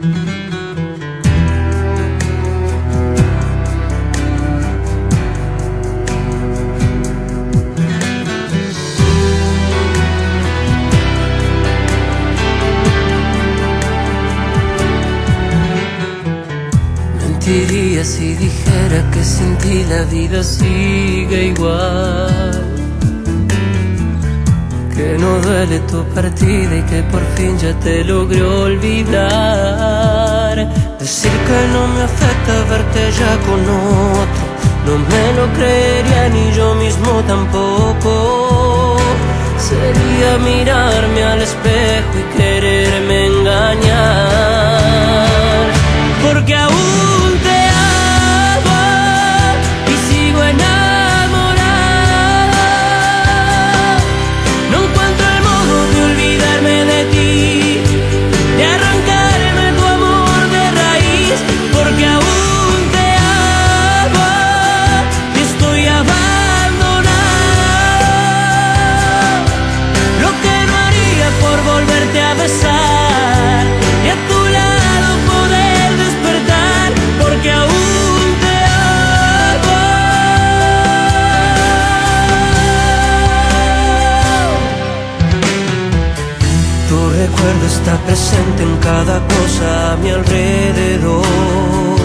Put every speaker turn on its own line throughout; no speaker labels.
Mentiría si dijera que sin ti la vida sigue igual, que no duele tu partida y que por fin ya te logré olvidar. Decir que no me afecta verte ya con otro, no me lo creería ni yo mismo tampoco. Sería mirarme al espejo y quererme engañar, porque aún y a tu lado poder despertar, porque aún te amo. Tu recuerdo está presente en cada cosa a mi alrededor.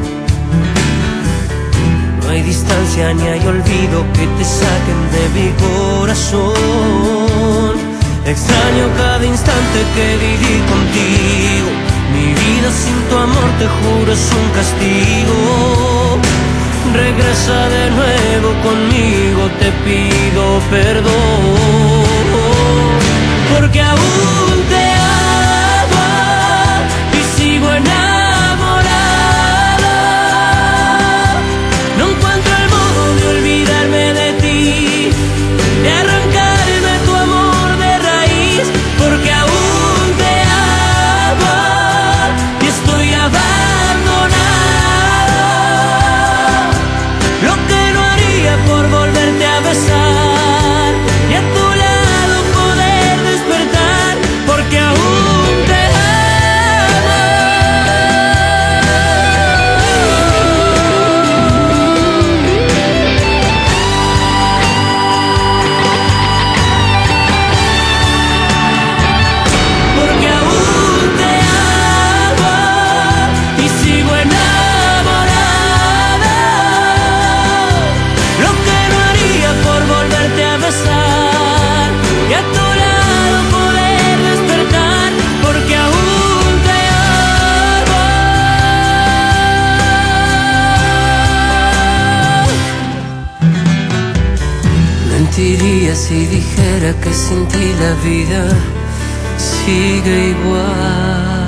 No hay distancia ni hay olvido que te saquen de mi corazón. Extraño cada instante que viví contigo. Mi vida sin tu amor, te juro, es un castigo. Regresa de nuevo conmigo, te pido perdón, porque aún te amo y sigo enamorada. No encuentro el modo de olvidarme de ti, de arrancarme tu amor, porque aún te amo y estoy abandonado. Lo que no haría por volverte a besar y a tu lado poder despertar, porque aún te mentiría si dijera que sin ti la vida sigue igual.